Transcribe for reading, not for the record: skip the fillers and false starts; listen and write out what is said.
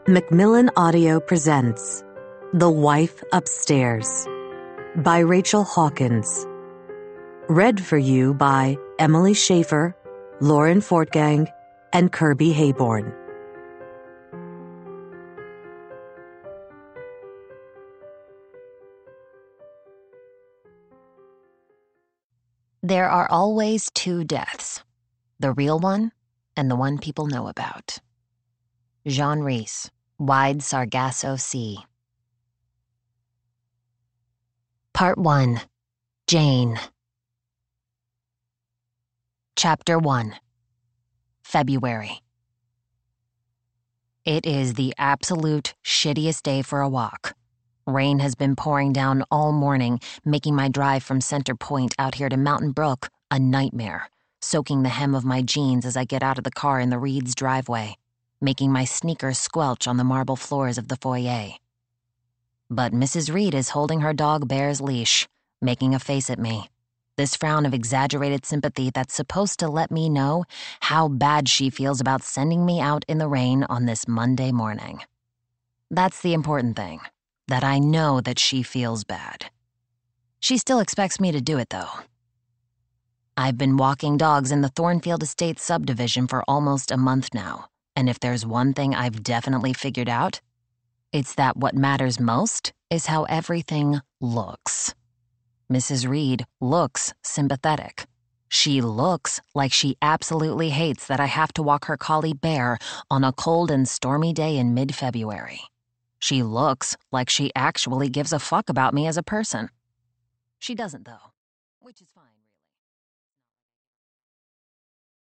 Macmillan Audio presents The Wife Upstairs by Rachel Hawkins. Read for you by Emily Schaefer, Lauren Fortgang, and Kirby Hayborn. There are always two deaths, the real one and the one people know about. Jean Rhys, Wide Sargasso Sea. Part 1. Jane. Chapter 1. February. It is the absolute shittiest day for a walk. Rain has been pouring down all morning, making my drive from Center Point out here to Mountain Brook a nightmare, soaking the hem of my jeans as I get out of the car in the Reed's driveway, making my sneakers squelch on the marble floors of the foyer. But Mrs. Reed is holding her dog Bear's leash, making a face at me, this frown of exaggerated sympathy that's supposed to let me know how bad she feels about sending me out in the rain on this Monday morning. That's the important thing, that I know that she feels bad. She still expects me to do it, though. I've been walking dogs in the Thornfield Estates subdivision for almost a month now, and if there's one thing I've definitely figured out, it's that what matters most is how everything looks. Mrs. Reed looks sympathetic. She looks like she absolutely hates that I have to walk her collie Bear on a cold and stormy day in mid-February. She looks like she actually gives a fuck about me as a person. She doesn't, though.